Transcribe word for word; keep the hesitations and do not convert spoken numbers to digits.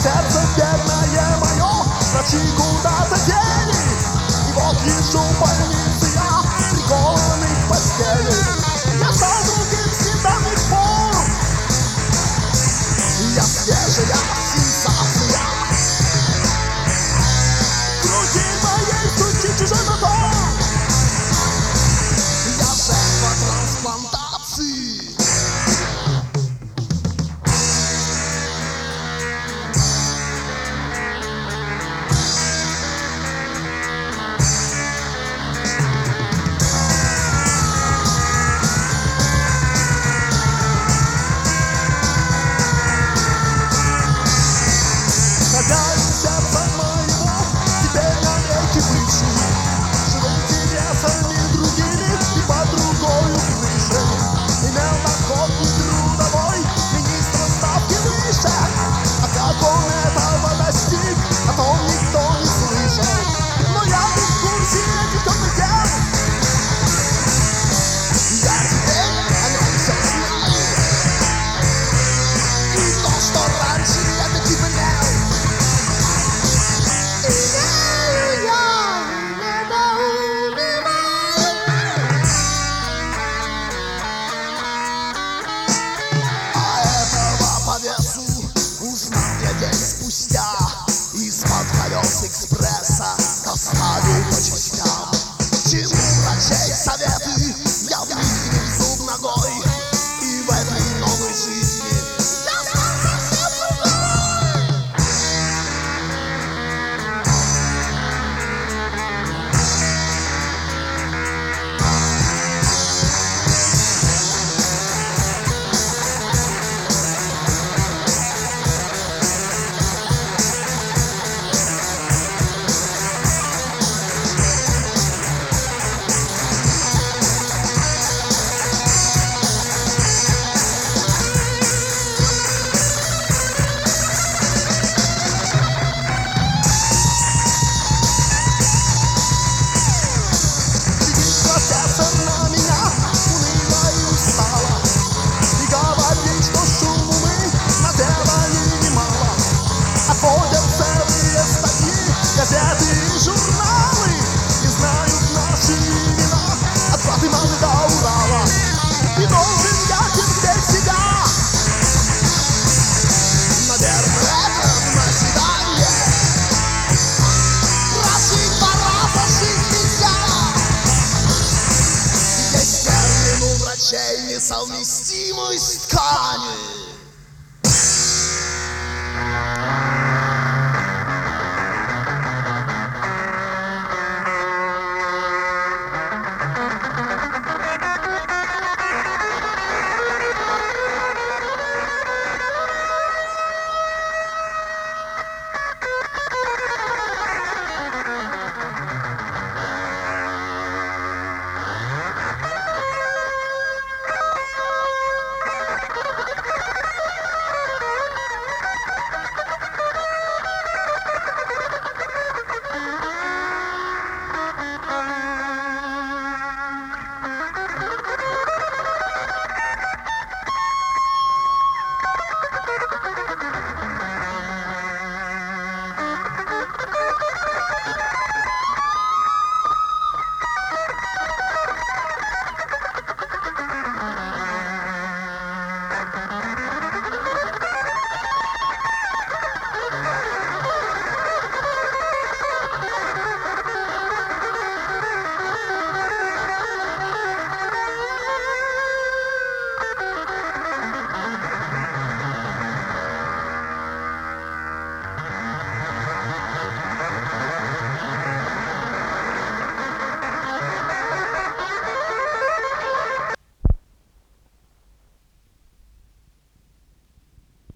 сердце бедное мое врачи куда-то дели. И вот лежу в больнице я, прикованный к постели. Я стал другим с недавних пор. Я свежая сенсация. В груди моей стучит чужой мотор. Я жертва трансплантации. Узнал я день спустя из-под колес экспресса доставил по частям. Чему врачей советы я выдвинул зуб ногой. И в этой новой жизни я стал совсем другой. Газеты и журналы не знают наши имена от Гватемалы до Урала. И должен я терпеть себя. Наверное, это назидание. Прожить пора, зажить нельзя. Есть термин у врачей несовместимый с тканью.